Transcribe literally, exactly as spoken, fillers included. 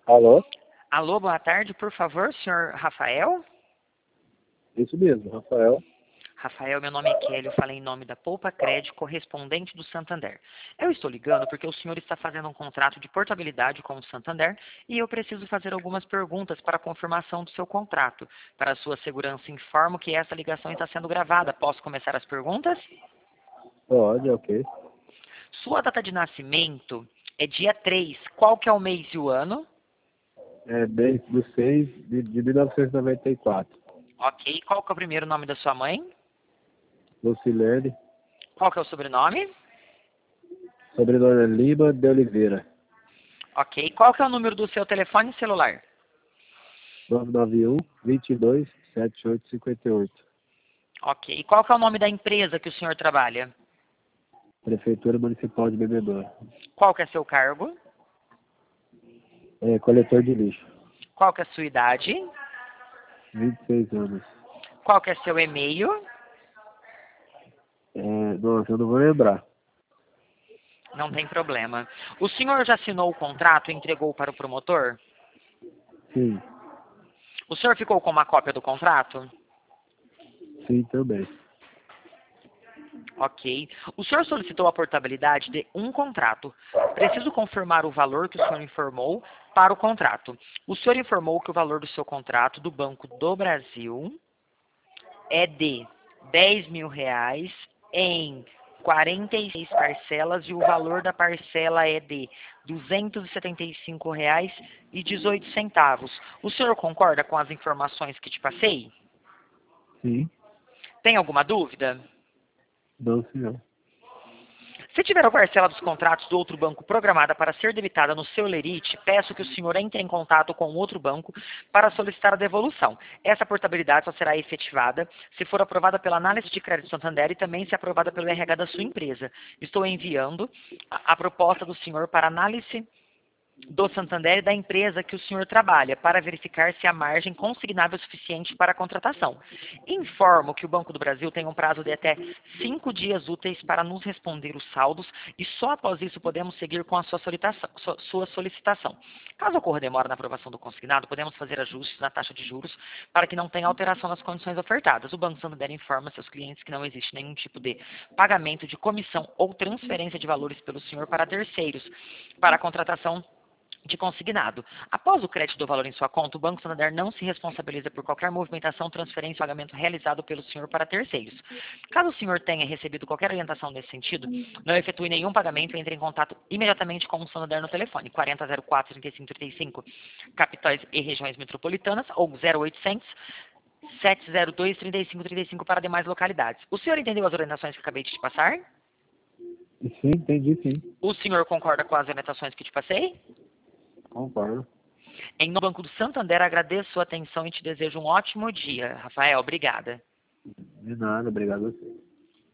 Alô? Alô, boa tarde, por favor, senhor Rafael? Isso mesmo, Rafael. Rafael, meu nome é Kelly, eu falei em nome da Poupa Crédito, correspondente do Santander. Eu estou ligando porque o senhor está fazendo um contrato de portabilidade com o Santander e eu preciso fazer algumas perguntas para a confirmação do seu contrato. Para a sua segurança, informo que essa ligação está sendo gravada. Posso começar as perguntas? Pode, ok. Sua data de nascimento é dia três. Qual que é o mês e o ano? É dez do seis de, de mil novecentos e noventa e quatro. Ok. Qual que é o primeiro nome da sua mãe? Lucilene, Qual que é o sobrenome? sobrenome é Lima de Oliveira. Ok. Qual que é o número do seu telefone celular? nove nove um, vinte e dois, setenta e oito, cinquenta e oito. Ok. E qual que é o nome da empresa que o senhor trabalha? Prefeitura Municipal de Bebedouro. Qual que é seu cargo? É, coletor de lixo. Qual que é a sua idade? vinte e seis anos. Qual que é seu e-mail? É, nossa, eu não vou lembrar. Não tem problema. O senhor já assinou o contrato e entregou para o promotor? Sim, O senhor ficou com uma cópia do contrato? sim também. Ok. O senhor solicitou a portabilidade de um contrato. Preciso confirmar o valor que o senhor informou para o contrato. O senhor informou que o valor do seu contrato do Banco do Brasil é de dez mil reais em quarenta e seis parcelas e o valor da parcela é de duzentos e setenta e cinco reais e dezoito centavos. O senhor concorda com as informações que te passei? Sim, Tem alguma dúvida? não, senhor. Se tiver a parcela dos contratos do outro banco programada para ser debitada no seu lerite, peço que o senhor entre em contato com o outro banco para solicitar a devolução. Essa portabilidade só será efetivada se for aprovada pela análise de crédito Santander e também se aprovada pelo R H da sua empresa. Estou enviando a, a proposta do senhor para análise do Santander e da empresa que o senhor trabalha, para verificar se a margem consignável é suficiente para a contratação. Informo que o Banco do Brasil tem um prazo de até cinco dias úteis para nos responder os saldos e só após isso podemos seguir com a sua solicitação. Sua solicitação. Caso ocorra demora na aprovação do consignado, podemos fazer ajustes na taxa de juros para que não tenha alteração nas condições ofertadas. O Banco Santander informa seus clientes que não existe nenhum tipo de pagamento de comissão ou transferência de valores pelo senhor para terceiros para a contratação de consignado. Após o crédito do valor em sua conta, o Banco Santander não se responsabiliza por qualquer movimentação, transferência ou pagamento realizado pelo senhor para terceiros. Caso o senhor tenha recebido qualquer orientação nesse sentido, não efetue nenhum pagamento e entre em contato imediatamente com o Santander no telefone quarenta zero quatro, trinta e cinco trinta e cinco, capitais e regiões metropolitanas, ou zero oitocentos, sete zero dois, trinta e cinco trinta e cinco para demais localidades. O senhor entendeu as orientações que acabei de te passar? Sim, entendi, sim. O senhor concorda com as orientações que te passei? Concordo. Em nome do Banco do Santander, agradeço sua atenção e te desejo um ótimo dia. Rafael, obrigada. De nada, obrigado a você.